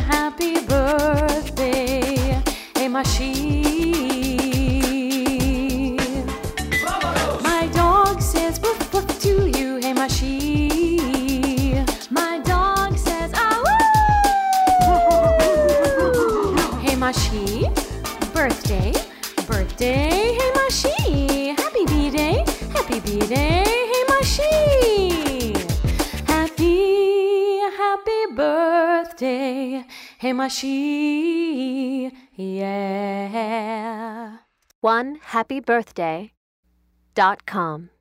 happy birthday, hey Mashi. My dog says woof woof to you, hey Mashi. My dog says ah woo. Hey Mashi, birthday, birthday, hey Mashi. Happy B-Day, happy B-Day, hey Mashi. Happy birthday, hey Mashi, yeah. OneHappyBirthday.com